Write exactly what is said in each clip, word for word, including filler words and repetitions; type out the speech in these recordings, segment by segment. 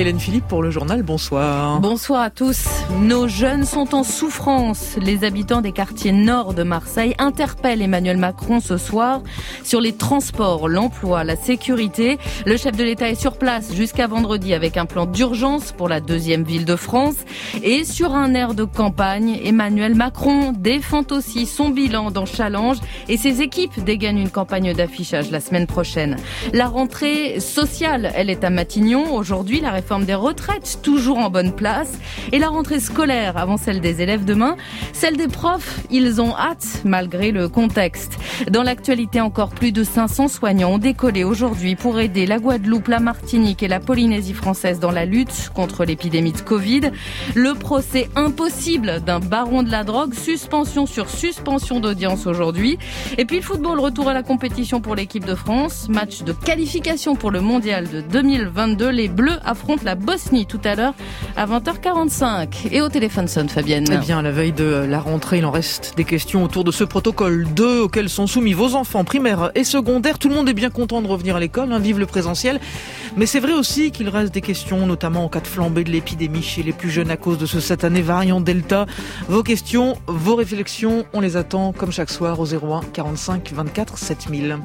Hélène Philippe pour le journal, bonsoir. Bonsoir à tous. Nos jeunes sont en souffrance. Les habitants des quartiers nord de Marseille interpellent Emmanuel Macron ce soir sur les transports, l'emploi, la sécurité. Le chef de l'État est sur place jusqu'à vendredi avec un plan d'urgence pour la deuxième ville de France. Et sur un air de campagne, Emmanuel Macron défend aussi son bilan dans Challenge et ses équipes dégainent une campagne d'affichage la semaine prochaine. La rentrée sociale, elle est à Matignon. Aujourd'hui, la réforme des retraites, toujours en bonne place. Et la rentrée scolaire, avant celle des élèves demain. Celle des profs, ils ont hâte, malgré le contexte. Dans l'actualité, encore plus de cinq cents soignants ont décollé aujourd'hui pour aider la Guadeloupe, la Martinique et la Polynésie française dans la lutte contre l'épidémie de Covid. Le procès impossible d'un baron de la drogue, suspension sur suspension d'audience aujourd'hui. Et puis le football, retour à la compétition pour l'équipe de France. Match de qualification pour le mondial de deux mille vingt-deux. Les Bleus affrontent la Bosnie tout à l'heure à vingt heures quarante-cinq. Et au téléphone sonne Fabienne. Eh bien, à la veille de la rentrée, il en reste des questions autour de ce protocole deux auquel sont soumis vos enfants primaires et secondaires. Tout le monde est bien content de revenir à l'école, hein, vive le présentiel. Mais c'est vrai aussi qu'il reste des questions, notamment en cas de flambée de l'épidémie chez les plus jeunes à cause de ce satané variant Delta. Vos questions, vos réflexions, on les attend comme chaque soir au zéro un quarante-cinq vingt-quatre sept mille.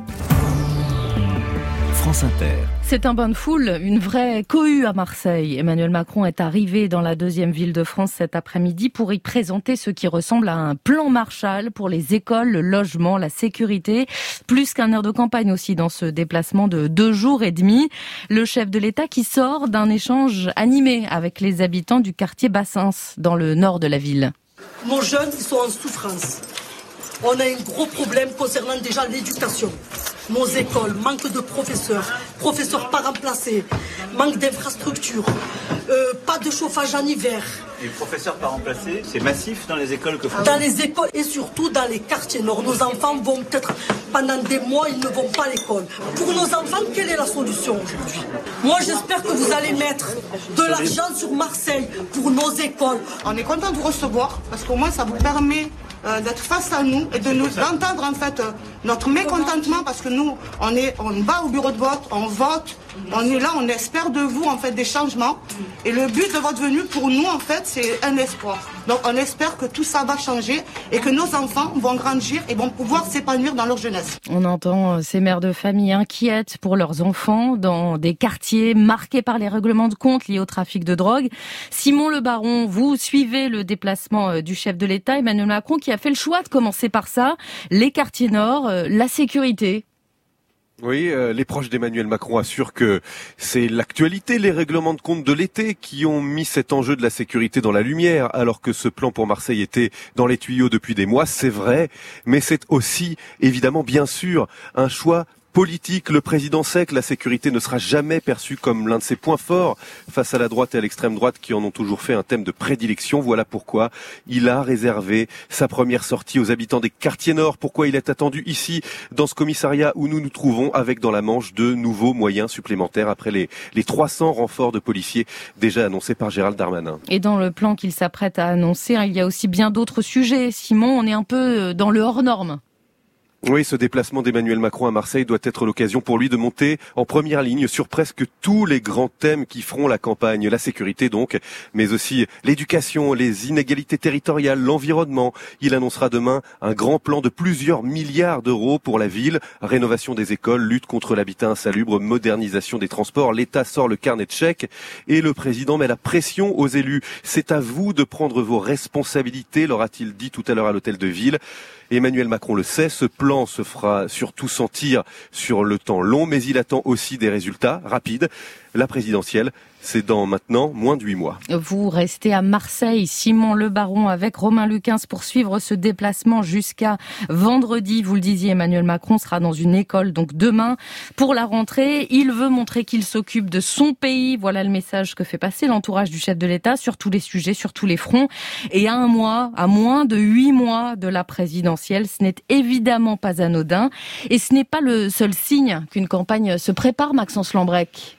France Inter. C'est un bain de foule, une vraie cohue à Marseille. Emmanuel Macron est arrivé dans la deuxième ville de France cet après-midi pour y présenter ce qui ressemble à un plan Marshall pour les écoles, le logement, la sécurité. Plus qu'un air de campagne aussi dans ce déplacement de deux jours et demi. Le chef de l'État qui sort d'un échange animé avec les habitants du quartier Bassins, dans le nord de la ville. Nos jeunes, ils sont en souffrance. On a un gros problème concernant déjà l'éducation. Nos écoles, manque de professeurs, professeurs pas remplacés, manque d'infrastructures, euh, pas de chauffage en hiver. Les professeurs pas remplacés, c'est massif dans les écoles que vous... Dans les écoles et surtout dans les quartiers nord. Nos enfants vont peut-être, pendant des mois, ils ne vont pas à l'école. Pour nos enfants, quelle est la solution aujourd'hui? Moi, j'espère que vous allez mettre de l'argent sur Marseille pour nos écoles. On est content de vous recevoir parce qu'au moins ça vous permet euh, d'être face à nous et de nous entendre en fait euh, notre mécontentement parce que nous, on est, on va au bureau de vote, on vote, on est là, on espère de vous en fait des changements et le but de votre venue pour nous en fait c'est un espoir. Donc on espère que tout ça va changer et que nos enfants vont grandir et vont pouvoir s'épanouir dans leur jeunesse. On entend ces mères de famille inquiètes pour leurs enfants dans des quartiers marqués par les règlements de compte liés au trafic de drogue. Simon Le Baron, vous suivez le déplacement du chef de l'État, Emmanuel Macron, qui a fait le choix de commencer par ça, les quartiers nord, la sécurité. Oui, euh, les proches d'Emmanuel Macron assurent que c'est l'actualité, les règlements de compte de l'été qui ont mis cet enjeu de la sécurité dans la lumière, alors que ce plan pour Marseille était dans les tuyaux depuis des mois, c'est vrai, mais c'est aussi, évidemment, bien sûr, un choix politique. Le président sait que la sécurité ne sera jamais perçue comme l'un de ses points forts face à la droite et à l'extrême droite qui en ont toujours fait un thème de prédilection. Voilà pourquoi il a réservé sa première sortie aux habitants des quartiers nord. Pourquoi il est attendu ici, dans ce commissariat où nous nous trouvons, avec dans la Manche de nouveaux moyens supplémentaires après les, les trois cents renforts de policiers déjà annoncés par Gérald Darmanin. Et dans le plan qu'il s'apprête à annoncer, il y a aussi bien d'autres sujets. Simon, on est un peu dans le hors norme. Oui, ce déplacement d'Emmanuel Macron à Marseille doit être l'occasion pour lui de monter en première ligne sur presque tous les grands thèmes qui feront la campagne. La sécurité donc, mais aussi l'éducation, les inégalités territoriales, l'environnement. Il annoncera demain un grand plan de plusieurs milliards d'euros pour la ville. Rénovation des écoles, lutte contre l'habitat insalubre, modernisation des transports. L'État sort le carnet de chèques et le président met la pression aux élus. C'est à vous de prendre vos responsabilités, leur a-t-il dit tout à l'heure à l'hôtel de ville. Emmanuel Macron le sait, ce plan se fera surtout sentir sur le temps long, mais il attend aussi des résultats rapides. La présidentielle, c'est dans maintenant moins de huit mois. Vous restez à Marseille, Simon Le Baron, avec Romain Lucas pour suivre ce déplacement jusqu'à vendredi. Vous le disiez, Emmanuel Macron sera dans une école donc demain pour la rentrée. Il veut montrer qu'il s'occupe de son pays. Voilà le message que fait passer l'entourage du chef de l'État sur tous les sujets, sur tous les fronts. Et à un mois, à moins de huit mois de la présidentielle, ce n'est évidemment pas anodin. Et ce n'est pas le seul signe qu'une campagne se prépare, Maxence Lambrec. En effet, la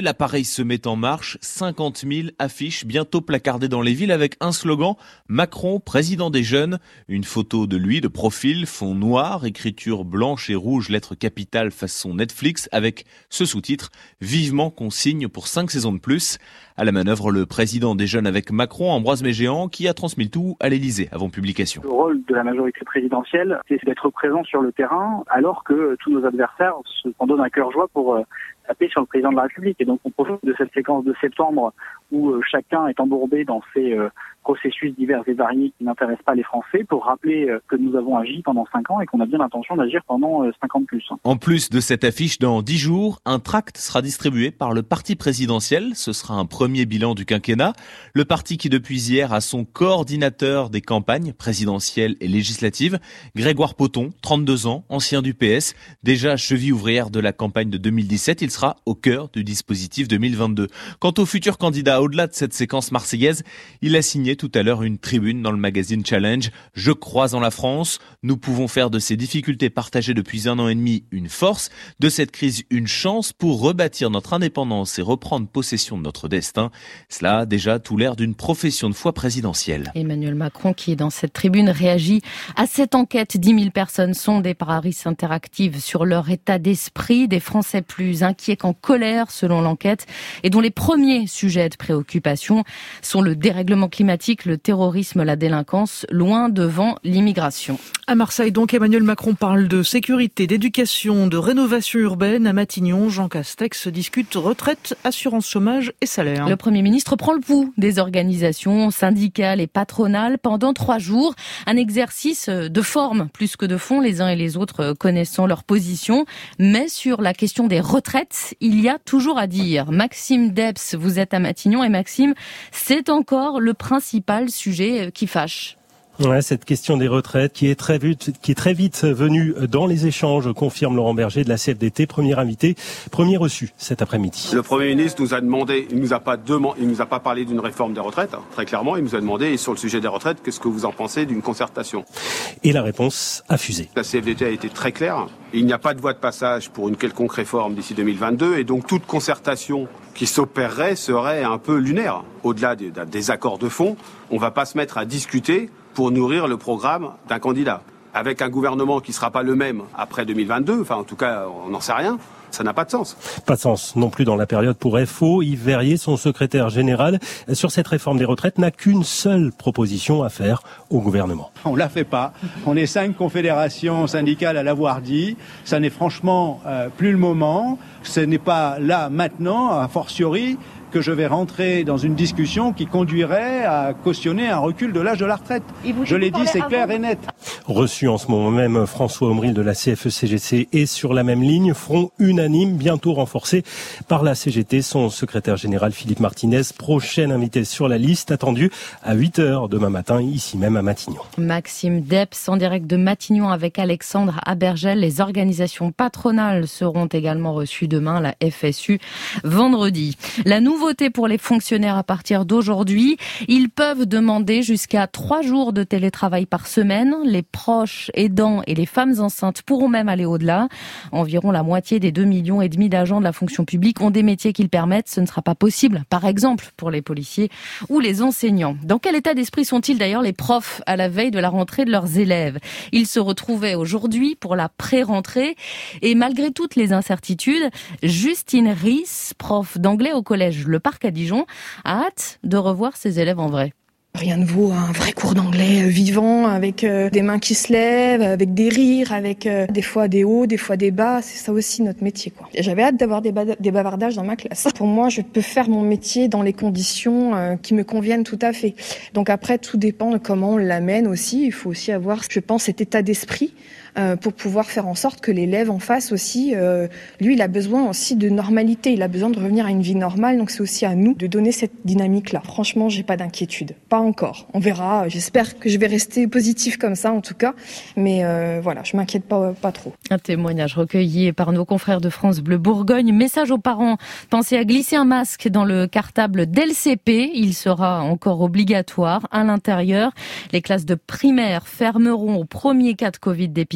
l'appareil se met en marche. cinquante mille affiches bientôt placardées dans les villes avec un slogan « Macron, président des jeunes ». Une photo de lui de profil, fond noir, écriture blanche et rouge, lettres capitales façon Netflix avec ce sous-titre « Vivement qu'on signe pour cinq saisons de plus ». À la manœuvre, le président des jeunes avec Macron, Ambroise Mégéant, qui a transmis le tout à l'Élysée avant publication. Le rôle de la majorité présidentielle, c'est d'être présent sur le terrain, alors que tous nos adversaires s'en donnent un cœur joie pour taper sur le président de la République. Et donc on profite de cette séquence de septembre où euh, chacun est embourbé dans ces euh, processus divers et variés qui n'intéressent pas les Français pour rappeler euh, que nous avons agi pendant cinq ans et qu'on a bien l'intention d'agir pendant euh, cinq ans de plus. En plus de cette affiche, dans dix jours, un tract sera distribué par le parti présidentiel. Ce sera un premier bilan du quinquennat. Le parti qui depuis hier a son coordinateur des campagnes présidentielles et législatives, Grégoire Poton, trente-deux ans, ancien du P S, déjà cheville ouvrière de la campagne de deux mille dix-sept. Il sera au cœur du dispositif deux mille vingt-deux. Quant au futur candidat, au-delà de cette séquence marseillaise, il a signé tout à l'heure une tribune dans le magazine Challenge. « Je crois en la France. Nous pouvons faire de ces difficultés partagées depuis un an et demi une force, de cette crise une chance pour rebâtir notre indépendance et reprendre possession de notre destin. » Cela a déjà tout l'air d'une profession de foi présidentielle. Emmanuel Macron, qui est dans cette tribune, réagit à cette enquête. dix mille personnes sondées par Harris Interactive sur leur état d'esprit. Des Français plus inquiets qu'en colère, selon l'enquête, et dont les premiers sujets de préoccupation sont le dérèglement climatique, le terrorisme, la délinquance, loin devant l'immigration. À Marseille, donc, Emmanuel Macron parle de sécurité, d'éducation, de rénovation urbaine. À Matignon, Jean Castex discute retraite, assurance chômage et salaire. Le Premier ministre prend le pouls des organisations syndicales et patronales pendant trois jours. Un exercice de forme plus que de fond, les uns et les autres connaissant leur position. Mais sur la question des retraites, il y a toujours à dire. Maxime Debs, vous êtes à Matignon et Maxime, c'est encore le principal sujet qui fâche. Ouais, cette question des retraites qui est très vite, qui est très vite venue dans les échanges, confirme Laurent Berger de la C F D T, premier invité, premier reçu cet après-midi. Le Premier ministre nous a demandé, il nous a pas demandé, il nous a pas parlé d'une réforme des retraites, hein, très clairement, il nous a demandé, et sur le sujet des retraites, qu'est-ce que vous en pensez d'une concertation ? Et la réponse a fusé. La C F D T a été très claire, il n'y a pas de voie de passage pour une quelconque réforme d'ici deux mille vingt-deux, et donc toute concertation qui s'opérerait serait un peu lunaire. Au-delà des, des accords de fond, on ne va pas se mettre à discuter pour nourrir le programme d'un candidat. Avec un gouvernement qui ne sera pas le même après deux mille vingt-deux, enfin en tout cas on n'en sait rien, ça n'a pas de sens. Pas de sens non plus dans la période pour F O. Yves Verrier, son secrétaire général, sur cette réforme des retraites, n'a qu'une seule proposition à faire au gouvernement. On ne la fait pas. On est cinq confédérations syndicales à l'avoir dit. Ça n'est franchement euh, plus le moment. Ce n'est pas là maintenant, a fortiori, que je vais rentrer dans une discussion qui conduirait à cautionner un recul de l'âge de la retraite. Je l'ai dit, c'est clair et net. Reçu en ce moment même, François Omril de la C F E C G C est sur la même ligne, front unanime, bientôt renforcé par la C G T, son secrétaire général Philippe Martinez, prochain invité sur la liste, attendu à huit heures demain matin, ici même à Matignon. Maxime Debs, en direct de Matignon avec Alexandre Abergel. Les organisations patronales seront également reçues demain, la F S U vendredi. La nouvelle Nouveauté pour les fonctionnaires à partir d'aujourd'hui, ils peuvent demander jusqu'à trois jours de télétravail par semaine. Les proches, aidants et les femmes enceintes pourront même aller au-delà. Environ la moitié des deux millions et demi d'agents de la fonction publique ont des métiers qui le permettent. Ce ne sera pas possible, par exemple, pour les policiers ou les enseignants. Dans quel état d'esprit sont-ils d'ailleurs les profs à la veille de la rentrée de leurs élèves ? Ils se retrouvaient aujourd'hui pour la pré-rentrée et malgré toutes les incertitudes, Justine Ries, prof d'anglais au collège Le Parc à Dijon, a hâte de revoir ses élèves en vrai. Rien ne vaut un vrai cours d'anglais vivant, avec euh, des mains qui se lèvent, avec des rires, avec euh, des fois des hauts, des fois des bas. C'est ça aussi notre métier, quoi. Et j'avais hâte d'avoir des, ba- des bavardages dans ma classe. Pour moi, je peux faire mon métier dans les conditions euh, qui me conviennent tout à fait. Donc après, tout dépend de comment on l'amène aussi. Il faut aussi avoir, je pense, cet état d'esprit euh, pour pouvoir faire en sorte que l'élève en face aussi, euh, lui, il a besoin aussi de normalité. Il a besoin de revenir à une vie normale. Donc c'est aussi à nous de donner cette dynamique-là. Franchement, j'ai pas d'inquiétude. Pas encore. On verra. J'espère que je vais rester positif comme ça, en tout cas. Mais euh, voilà, je m'inquiète pas, pas trop. Un témoignage recueilli par nos confrères de France Bleu Bourgogne. Message aux parents. Pensez à glisser un masque dans le cartable dès le C P. Il sera encore obligatoire à l'intérieur. Les classes de primaire fermeront au premier cas de Covid dépisté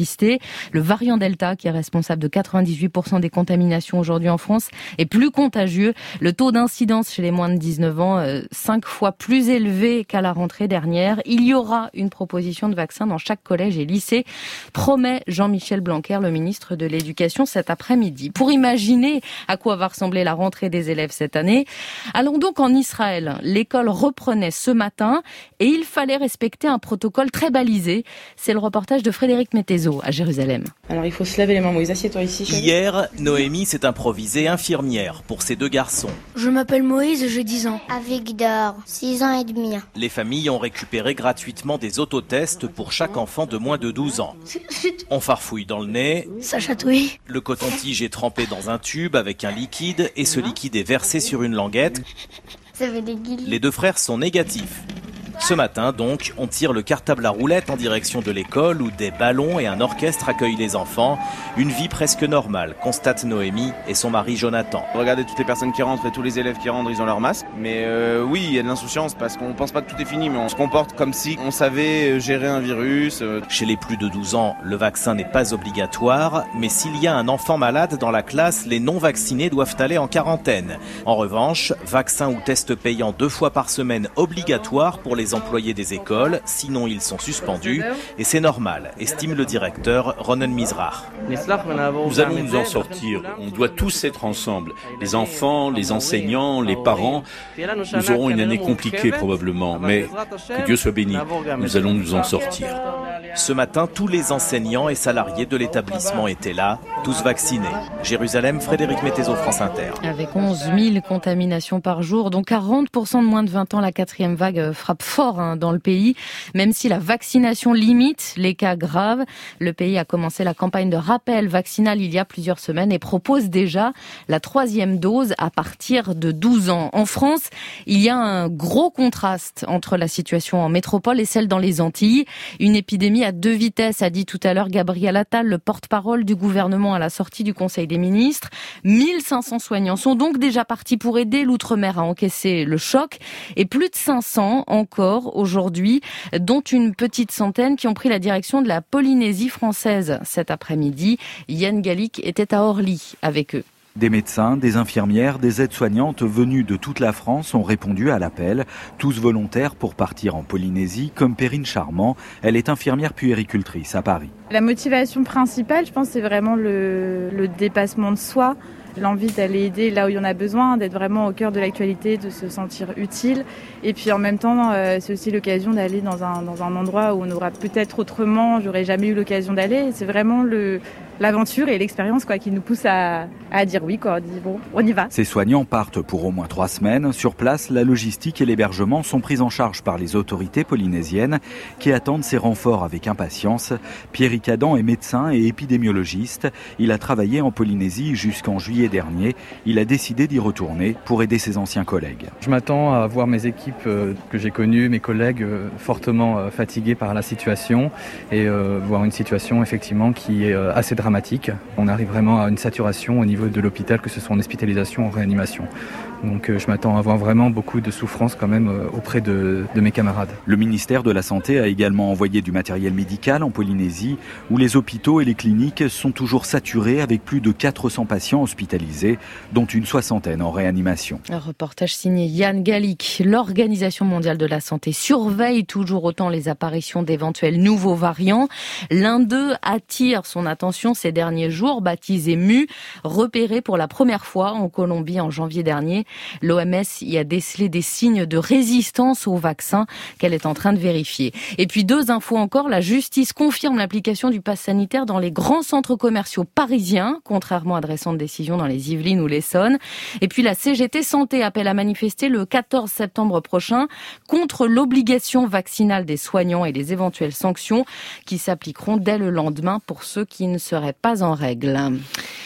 persister. Le variant Delta, qui est responsable de quatre-vingt-dix-huit pour cent des contaminations aujourd'hui en France, est plus contagieux. Le taux d'incidence chez les moins de dix-neuf ans, euh, cinq fois plus élevé qu'à la rentrée dernière. Il y aura une proposition de vaccin dans chaque collège et lycée, promet Jean-Michel Blanquer, le ministre de l'Éducation, cet après-midi. Pour imaginer à quoi va ressembler la rentrée des élèves cette année, allons donc en Israël. L'école reprenait ce matin et il fallait respecter un protocole très balisé. C'est le reportage de Frédéric Mettezo à Jérusalem. Alors il faut se laver les mains. Moïse, assieds-toi ici. Chérie. Hier, Noémie s'est improvisée infirmière pour ses deux garçons. Je m'appelle Moïse, j'ai dix ans. Avigdor, six ans et demi. Les familles ont récupéré gratuitement des autotests pour chaque enfant de moins de douze ans. On farfouille dans le nez. Ça chatouille. Le coton-tige est trempé dans un tube avec un liquide et ce liquide est versé sur une languette. Ça fait des guillis. Les deux frères sont négatifs. Ce matin, donc, on tire le cartable à roulettes en direction de l'école où des ballons et un orchestre accueillent les enfants. Une vie presque normale, constate Noémie et son mari Jonathan. Regardez toutes les personnes qui rentrent et tous les élèves qui rentrent, ils ont leur masque. Mais euh, oui, il y a de l'insouciance parce qu'on pense pas que tout est fini, mais on se comporte comme si on savait gérer un virus. Chez les plus de douze ans, le vaccin n'est pas obligatoire, mais s'il y a un enfant malade dans la classe, les non-vaccinés doivent aller en quarantaine. En revanche, vaccin ou test payant deux fois par semaine obligatoire pour les employés des écoles, sinon ils sont suspendus, et c'est normal, estime le directeur Ronen Mizrach. Nous allons nous en sortir, on doit tous être ensemble, les enfants, les enseignants, les parents. Nous aurons une année compliquée probablement, mais que Dieu soit béni, nous allons nous en sortir. Ce matin, tous les enseignants et salariés de l'établissement étaient là, tous vaccinés. Jérusalem, Frédéric Mettezo, France Inter. Avec onze mille contaminations par jour, dont quarante pour cent de moins de vingt ans, la quatrième vague frappe fort hein, dans le pays. Même si la vaccination limite les cas graves, le pays a commencé la campagne de rappel vaccinal il y a plusieurs semaines et propose déjà la troisième dose à partir de douze ans. En France, il y a un gros contraste entre la situation en métropole et celle dans les Antilles. Une épidémie à deux vitesses, a dit tout à l'heure Gabriel Attal, le porte-parole du gouvernement à la sortie du Conseil des ministres. mille cinq cents soignants sont donc déjà partis pour aider l'Outre-mer à encaisser le choc et plus de cinq cents encore aujourd'hui, dont une petite centaine qui ont pris la direction de la Polynésie française cet après-midi. Yann Gallic était à Orly avec eux. Des médecins, des infirmières, des aides-soignantes venues de toute la France ont répondu à l'appel, tous volontaires pour partir en Polynésie, comme Perrine Charmant. Elle est infirmière puéricultrice à Paris. La motivation principale, je pense, c'est vraiment le, le dépassement de soi, l'envie d'aller aider là où il y en a besoin, d'être vraiment au cœur de l'actualité, de se sentir utile. Et puis en même temps, euh, c'est aussi l'occasion d'aller dans un, dans un endroit où on aura peut-être autrement, j'aurais jamais eu l'occasion d'aller. C'est vraiment le... l'aventure et l'expérience quoi, qui nous pousse à, à dire oui, quoi. On dit bon, on y va. Ces soignants partent pour au moins trois semaines. Sur place, la logistique et l'hébergement sont pris en charge par les autorités polynésiennes qui attendent ces renforts avec impatience. Pierre Adam est médecin et épidémiologiste. Il a travaillé en Polynésie jusqu'en juillet dernier. Il a décidé d'y retourner pour aider ses anciens collègues. Je m'attends à voir mes équipes que j'ai connues, mes collègues fortement fatigués par la situation et voir une situation effectivement qui est assez dramatique. On arrive vraiment à une saturation au niveau de l'hôpital, que ce soit en hospitalisation ou en réanimation. Donc je m'attends à avoir vraiment beaucoup de souffrance quand même auprès de, de mes camarades. Le ministère de la Santé a également envoyé du matériel médical en Polynésie, où les hôpitaux et les cliniques sont toujours saturés avec plus de quatre cents patients hospitalisés, dont une soixantaine en réanimation. Un reportage signé Yann Gallic. L'Organisation mondiale de la santé surveille toujours autant les apparitions d'éventuels nouveaux variants. L'un d'eux attire son attention ces derniers jours, baptisé Mu, repéré pour la première fois en Colombie en janvier dernier. L'O M S y a décelé des signes de résistance au vaccin qu'elle est en train de vérifier. Et puis deux infos encore, la justice confirme l'application du pass sanitaire dans les grands centres commerciaux parisiens, contrairement à de récentes décisions dans les Yvelines ou l'Essonne. Et puis la C G T Santé appelle à manifester le quatorze septembre prochain contre l'obligation vaccinale des soignants et les éventuelles sanctions qui s'appliqueront dès le lendemain pour ceux qui ne seraient pas en règle.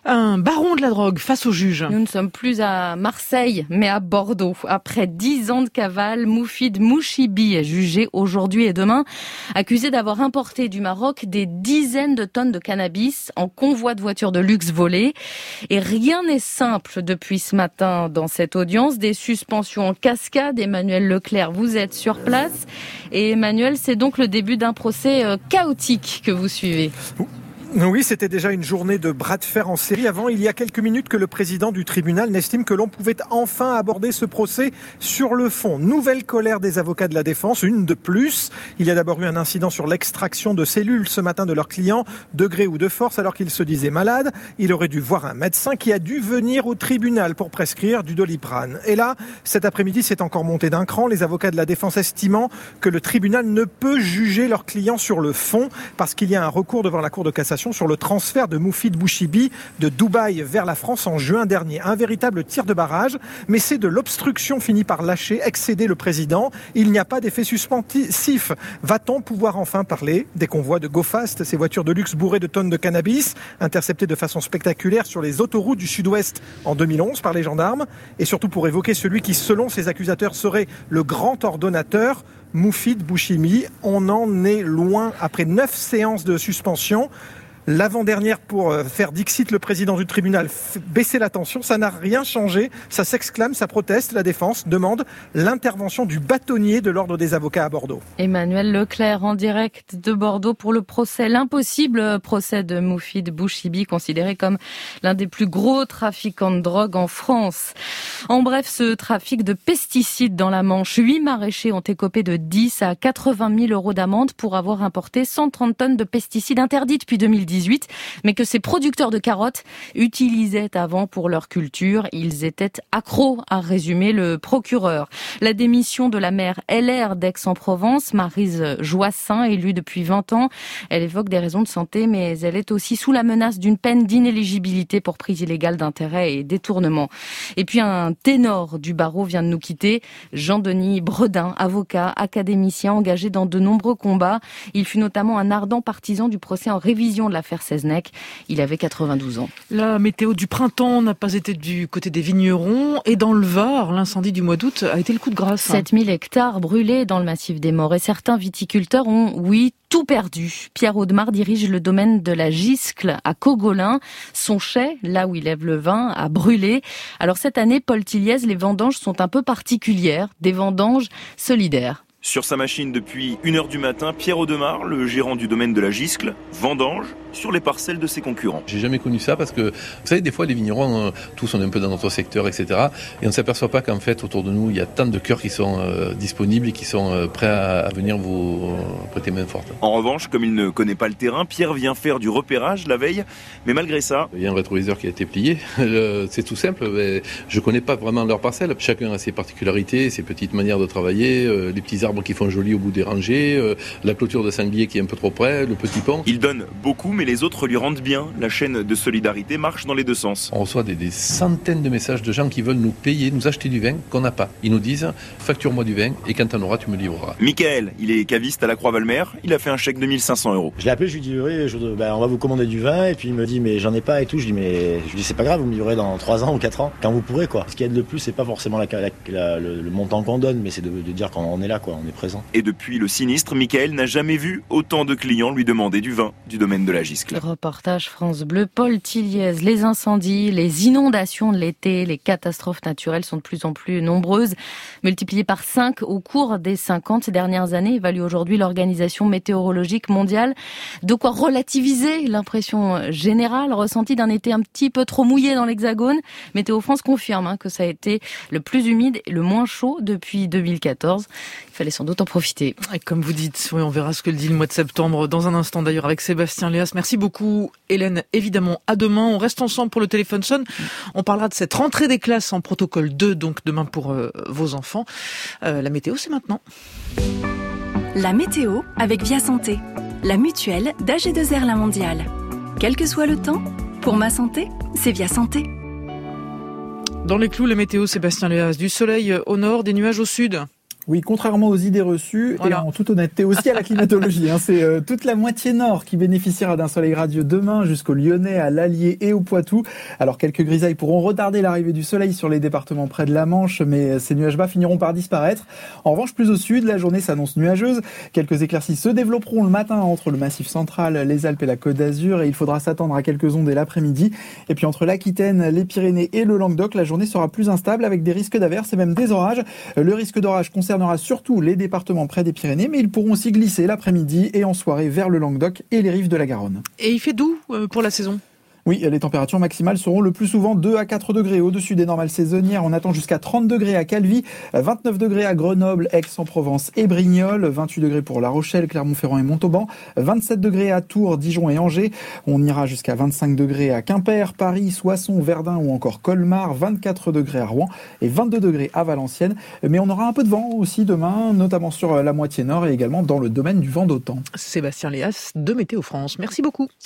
Un baron de la drogue face au juge. Nous ne sommes plus à Marseille, mais à Bordeaux. Après dix ans de cavale, Moufid Bouchibi est jugé aujourd'hui et demain, accusé d'avoir importé du Maroc des dizaines de tonnes de cannabis en convoi de voitures de luxe volées. Et rien n'est simple depuis ce matin dans cette audience. Des suspensions en cascade. Emmanuel Leclerc, vous êtes sur place. Et Emmanuel, c'est donc le début d'un procès chaotique que vous suivez. Oui, c'était déjà une journée de bras de fer en série. Avant, il y a quelques minutes que le président du tribunal n'estime que l'on pouvait enfin aborder ce procès sur le fond. Nouvelle colère des avocats de la défense, une de plus. Il y a d'abord eu un incident sur l'extraction de cellules ce matin de leurs clients, de gré ou de force, alors qu'ils se disaient malades. Il aurait dû voir un médecin qui a dû venir au tribunal pour prescrire du Doliprane. Et là, cet après-midi, c'est encore monté d'un cran. Les avocats de la défense estimant que le tribunal ne peut juger leurs clients sur le fond parce qu'il y a un recours devant la Cour de cassation sur le transfert de Moufid Bouchibi de Dubaï vers la France en juin dernier. Un véritable tir de barrage, mais c'est de l'obstruction fini par lâcher, excéder le président. Il n'y a pas d'effet suspensif. Va-t-on pouvoir enfin parler des convois de GoFast, ces voitures de luxe bourrées de tonnes de cannabis, interceptées de façon spectaculaire sur les autoroutes du Sud-Ouest en deux mille onze par les gendarmes, et surtout pour évoquer celui qui, selon ses accusateurs, serait le grand ordonnateur, Moufid Bouchibi. On en est loin après neuf séances de suspension. L'avant-dernière pour faire dixit le président du tribunal, baisser la tension, ça n'a rien changé, ça s'exclame, ça proteste, la défense demande l'intervention du bâtonnier de l'ordre des avocats à Bordeaux. Emmanuel Leclerc en direct de Bordeaux pour le procès, l'impossible procès de Moufid Bouchibi, considéré comme l'un des plus gros trafiquants de drogue en France. En bref, ce trafic de pesticides dans la Manche, huit maraîchers ont écopé de dix à quatre-vingt mille euros d'amende pour avoir importé cent trente tonnes de pesticides interdits depuis deux mille dix. Mais que ces producteurs de carottes utilisaient avant pour leur culture. Ils étaient accros, a résumé le procureur. La démission de la maire L R d'Aix-en-Provence, Maryse Joissin, élue depuis vingt ans. Elle évoque des raisons de santé, mais elle est aussi sous la menace d'une peine d'inéligibilité pour prise illégale d'intérêt et détournement. Et puis un ténor du barreau vient de nous quitter, Jean-Denis Bredin, avocat, académicien engagé dans de nombreux combats. Il fut notamment un ardent partisan du procès en révision de la l'affaire Seznec. Il avait quatre-vingt-douze ans. La météo du printemps n'a pas été du côté des vignerons. Et dans le Var, l'incendie du mois d'août a été le coup de grâce. sept mille hectares brûlés dans le massif des Maures. Et certains viticulteurs ont, oui, tout perdu. Pierre Audemars dirige le domaine de la Giscle à Cogolin. Son chai, là où il lève le vin, a brûlé. Alors cette année, Paul Tilliez, les vendanges sont un peu particulières. Des vendanges solidaires. Sur sa machine depuis une heure du matin, Pierre Audemars, le gérant du domaine de la Giscle, vendange sur les parcelles de ses concurrents. J'ai jamais connu ça parce que, vous savez, des fois les vignerons, tous on est un peu dans notre secteur, et cetera. Et on ne s'aperçoit pas qu'en fait, autour de nous, il y a tant de cœurs qui sont euh, disponibles et qui sont euh, prêts à, à venir vous euh, prêter main forte. En revanche, comme il ne connaît pas le terrain, Pierre vient faire du repérage la veille. Mais malgré ça... Il y a un rétroviseur qui a été plié. C'est tout simple. Je ne connais pas vraiment leur parcelle. Chacun a ses particularités, ses petites manières de travailler, euh, les petits arbres qui font joli au bout des rangées, euh, la clôture de sanglier qui est un peu trop près, le petit pont. Il donne beaucoup, mais les autres lui rendent bien. La chaîne de solidarité marche dans les deux sens. On reçoit des, des centaines de messages de gens qui veulent nous payer, nous acheter du vin qu'on n'a pas. Ils nous disent, facture-moi du vin et quand t'en auras, tu me livreras. Michael, il est caviste à la Croix-Valmer. Il a fait un chèque de mille cinq cents euros. Je l'ai appelé, je lui dis, oui, je, bah, on va vous commander du vin. Et puis il me dit, mais j'en ai pas et tout. Je dis, mais je lui dis, c'est pas grave, vous me livrez dans trois ans ou quatre ans. Quand vous pourrez, quoi. Ce qui aide le plus, c'est pas forcément la, la, la, le, le montant qu'on donne, mais c'est de, de dire qu'on est là, quoi, on est présent. Et depuis le sinistre, Michael n'a jamais vu autant de clients lui demander du vin du domaine de la Giscle. Reportage France Bleu, Paul Tilliez. Les incendies, les inondations de l'été, les catastrophes naturelles sont de plus en plus nombreuses, multipliées par cinq au cours des cinquante dernières années, évalue aujourd'hui l'Organisation météorologique mondiale. De quoi relativiser l'impression générale ressentie d'un été un petit peu trop mouillé dans l'Hexagone. Météo France confirme hein, que ça a été le plus humide et le moins chaud depuis deux mille quatorze. Il fallait sans doute en profiter. Et comme vous dites, oui, on verra ce que le dit le mois de septembre dans un instant d'ailleurs avec Sébastien Léas. Merci beaucoup Hélène. Évidemment, à demain. On reste ensemble pour le téléphone sonne. On parlera de cette rentrée des classes en protocole deux, donc demain pour euh, vos enfants. Euh, la météo, c'est maintenant. La météo avec Via Santé, la mutuelle d'A G deux R La Mondiale. Quel que soit le temps, pour ma santé, c'est Via Santé. Dans les clous, la météo, Sébastien Léas. Du soleil au nord, des nuages au sud. Oui, contrairement aux idées reçues, voilà. Et en toute honnêteté aussi à la climatologie. hein, c'est euh, toute la moitié nord qui bénéficiera d'un soleil radieux demain jusqu'au Lyonnais, à l'Allier et au Poitou. Alors quelques grisailles pourront retarder l'arrivée du soleil sur les départements près de la Manche, mais ces nuages bas finiront par disparaître. En revanche, plus au sud, la journée s'annonce nuageuse. Quelques éclaircies se développeront le matin entre le Massif central, les Alpes et la Côte d'Azur, et il faudra s'attendre à quelques ondes dès l'après-midi. Et puis entre l'Aquitaine, les Pyrénées et le Languedoc, la journée sera plus instable avec des risques d'averses et même des orages. Le risque d'orage concerne concernera surtout les départements près des Pyrénées, mais ils pourront aussi glisser l'après-midi et en soirée vers le Languedoc et les rives de la Garonne. Et il fait doux pour la saison ? Oui, les températures maximales seront le plus souvent deux à quatre degrés au-dessus des normales saisonnières. On attend jusqu'à trente degrés à Calvi, vingt-neuf degrés à Grenoble, Aix-en-Provence et Brignoles, vingt-huit degrés pour La Rochelle, Clermont-Ferrand et Montauban, vingt-sept degrés à Tours, Dijon et Angers. On ira jusqu'à vingt-cinq degrés à Quimper, Paris, Soissons, Verdun ou encore Colmar, vingt-quatre degrés à Rouen et vingt-deux degrés à Valenciennes. Mais on aura un peu de vent aussi demain, notamment sur la moitié nord et également dans le domaine du vent d'automne. Sébastien Léas de Météo France. Merci beaucoup.